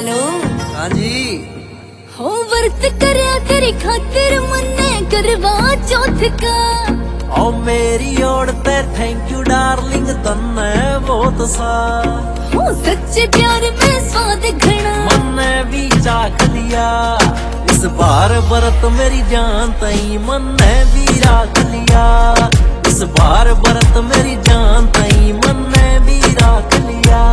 Hello. हाँ जी। हो वर्त करया तेरी खातिर मन्ने करवा चौथ का। ओ मेरी ओर ते थैंक यू डार्लिंग तन्ने बहुत सा। हो सच्चे प्यार में स्वाद घना मन्ने भी चाख लिया इस बार बरत मेरी जान तई मन्ने भी राख लिया। इस बार बरत मेरी जान तई मन्ने भी राख लिया।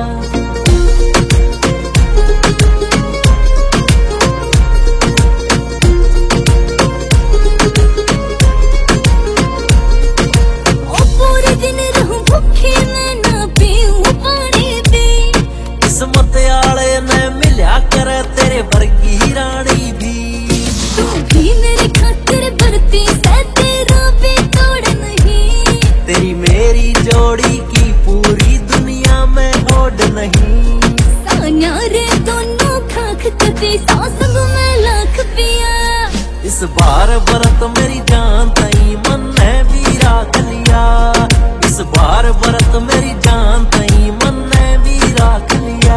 किस्मत आले ने मिल्या करे तेरे वर्गी रानी भी। तू भी मेरे खातिर बरती से तेरा भी तोड़ नहीं। तेरी मेरी जोड़ी की पूरी दुनिया में होड़ नहीं। सान्या रे दोनों खाख कभी सांसंग में लाख पिया। इस बार बरत मेरी जान तई मन्ने भी राख लिया। इस बार बरत मेरी जान तई मन्ने भी राख लिया।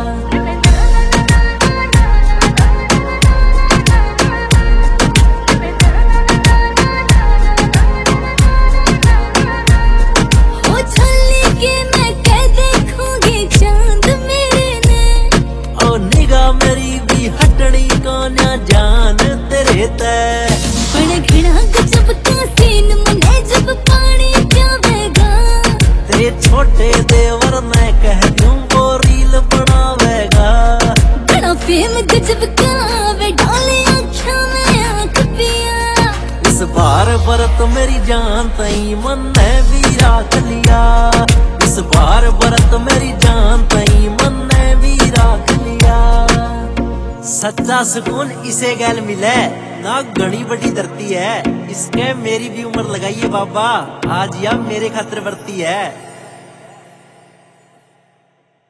हो छलनी के मैं कह देखूंगी चांद मेरे ने। ओ निगाह मेरी भी हटनी कोन्या जान तेरे ते। पण घिना गजब का सीन मने जब पानी जावेगा। तेरे छोटे देवर ने कह दूं वो रील बनावेगा। बड़ा फेम गजब का वे डाले आँखों में आँख पिया। इस बार बरत मेरी जान तई मन्ने भी राख लिया। इस बार बरत मेरी जान तई मन्ने भी राख लिया। सच्चा सुकून इसे गैल मिले ना घनी बड़ी धरती है। इसके मेरी भी उम्र लगाइए बाबा आज या मेरे खातिर बरती है।